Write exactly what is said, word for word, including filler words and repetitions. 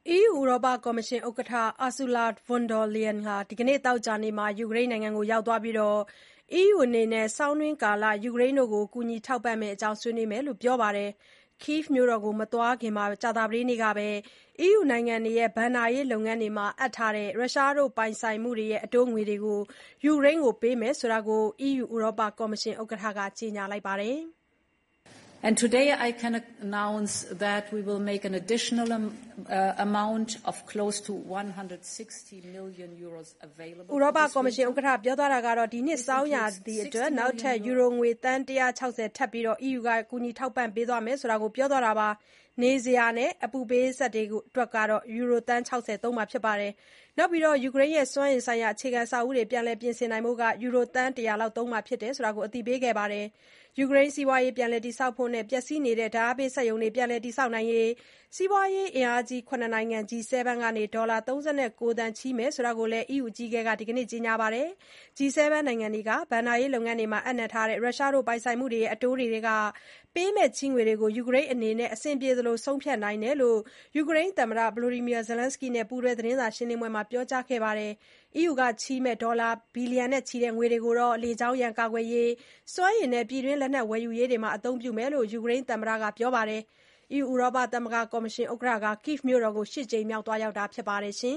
အီးယူဥရောပကော်မရှင်ဥက္ကဋ္ဌ Ursula von der Leyen ဟာ ဒီကနေ့ သောကြာနေ့မှာ ယူကရိန်းနိုင်ငံကိုရောက်သွားပြီး အီးယူအနေနဲ့ ဆောင်းတွင်းကာလ ယူကရိန်းကို ကူညီထောက်ပံ့မယ့်အကြောင်း ဆွေးနွေးမယ်လို့ ပြောပါတယ်။ Kyiv မြို့တော်ကို မသွားခင် ကြာသပတေးနေ့ကပဲ အီးယူနိုင်ငံတွေရဲ့ ဘဏ္ဍာရေးလုပ်ငန်းတွေမှာ အပ်ထားတဲ့ ရုရှားပိုင်ဆိုင်မှုတွေရဲ့ အတိုးငွေတွေကို ယူကရိန်းကို ပေးမယ်လို့ အီးယူ ဥရောပကော်မရှင်ဥက္ကဋ္ဌက ကြေညာလိုက်ပါတယ်။ Today I can announce that we will make an additional amount of close to one hundred sixty million euros available. ဥရောပကော်မရှင်ဥက္ကဋ္ဌပြောသွားတာက ဒီနှစ်ဆောင်းရာသီအတွက် နောက်ထပ် ယူရိုငွေ သန်း ၁၆၀ ထပ်ပြီး အီးယူက ကူညီထောက်ပံ့ပေးသွားမယ်လို့ ပြောသွားတာပါ။ နေစရာနဲ့ အပူပေးစက်အတွက် ယူရို သန်း ၆၀ သုံးမှာဖြစ်ပါတယ်။ နောက်ပြီး ယူကရိန်းရဲ့ စွမ်းအင်ဆိုင်ရာ အခြေခံအဆောက်အဦးတွေ ပြန်လည်ပြင်ဆင်နိုင်ဖို့ ယူရို သန်း ၁၀၀ လောက်သုံးမှာဖြစ်တယ်လို့ အသိပေးခဲ့ပါတယ်။ ယူကရိန်းစီးပွားရေး ပြန်လည်တည်ဆောက်ဖို့နဲ့ ပျက်စီးနေတဲ့ ဓာတ်အားပေးစက်ရုံတွေ ပြန်လည်တည်ဆောက်နိုင်ရေး စီးပွားရေးအင်အားကြီး ၇ နိုင်ငံ ဂျီ ဆဲဗင်း ကနေ ဒေါ်လာ ၃၉ သန်းချေးမယ်လို့လည်း အီးယူအကြီးအကဲက ဒီကနေ့ ကြေညာပါတယ်။ ဂျီ ဆဲဗင်း နိုင်ငံတွေက ဘဏ္ဍာရေးလုပ်ငန်းတွေမှာ အပ်နှံထားတဲ့ ရုရှားပိုင်ဆိုင်မှုတွေရဲ့ အတိုးတွေထဲက ပေးမယ့်ချေးငွေတွေကို ယူကရိန်းအနေနဲ့ အဆင်ပြေသလို ဆုံးဖြတ်နိုင်တယ်လို့ ယူကရိန်းသမ္မတ Volodymyr Zelenskyy နဲ့ ပူးတွဲသတင်းစာရှင်းလင်းပွဲမှာ ပြောကြားခဲ့ပါတယ်။ အီးယူကချေးမယ့် ဒေါ်လာဘီလီယံချီတဲ့ငွေတွေကို လေကြောင်းရန်ကာကွယ်ရေး၊ စွမ်းအင်နဲ့ ပြည်တွင်းလက်နက်ဝယ်ယူရေးတွေမှာ အသုံးပြုမယ်လို့ ယူကရိန်းသမ္မတက ပြောပါတယ်။ အီးယူ ဥရောပသမဂ္ဂကော်မရှင်ဥက္ကဋ္ဌ Kyiv မြို့တော်ကို ၈ ကြိမ်မြောက် သွားရောက်တာဖြစ်ပါတယ်။